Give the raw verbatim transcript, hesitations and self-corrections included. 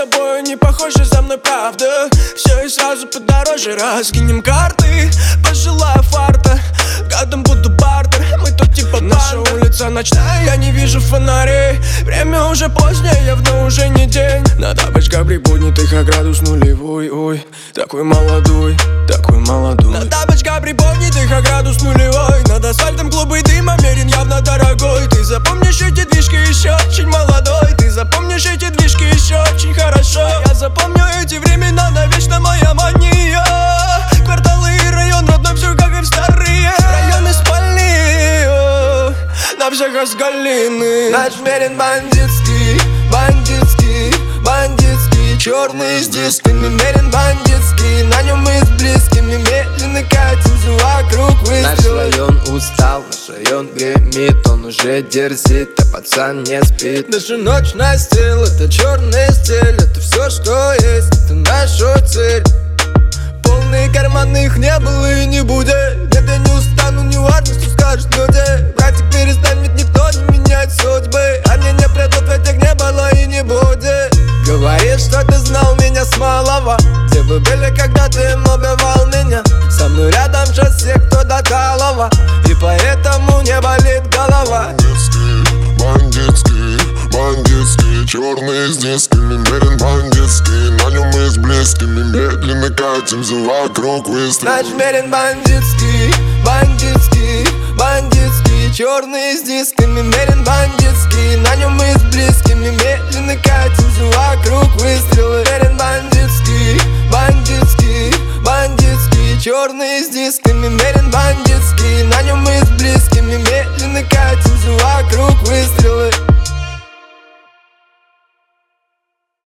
собой не похожи, за мной правда. Все и сразу подороже, раскинем карты. Пожелаю фарта, гадом буду бартер. Мы тут типа наша улица ночная, я не вижу фонарей. Время уже позднее, явно уже не день. На тапочках приподнятых, а градус нулевой. Ой, такой молодой, такой молодой. На тапочках приподнятых, а градус нулевой. Над асфальтом клубы дыма, мерен явно дорогой. Ты запомнишь эти движки еще очень молодой. Ты запомнишь эти движки еще очень хорошо. Я запомню эти времена навечно, моя мания. Кварталы и район родной, все как и в старые районы спальни, о, на всех разгалины. Наш мерен бандитский, бандитский, бандитский. Черный с дисками, мерен бандитский. На нем мы с близкими медленно катимся вокруг выстрела. Наш район устал, наш район гремит. Он уже дерзит, а пацан не спит. Наша ночь настил, это черный стиль. Это все, что есть, это наша цель. Полные карманы, их не было и не будет. Нет, я не устану, не важно, что скажут люди. Братик, перестань, ведь никто не меняет судьбы. А мне не придут, ведь их не было и не будет. Говоришь, что ты знал меня с малого. Где вы были, когда ты убивал меня? Со мной рядом сейчас все, кто до талого. И поэтому не болит голова. Бандитский, бандитский, бандитский. Черный с дисками, мерен бандитский. На нем мы с близкими медленно катимся вокруг выстрела. Наш мерен бандитский, бандитский, бандитский. Черный с дисками, мерен бандитский. На нем мы с близкими медленно катимся вокруг выстрела. Мерен бандитский, бандитский, бандитский. Черный с дисками, мерен бандитский. На нем мы с близкими медленно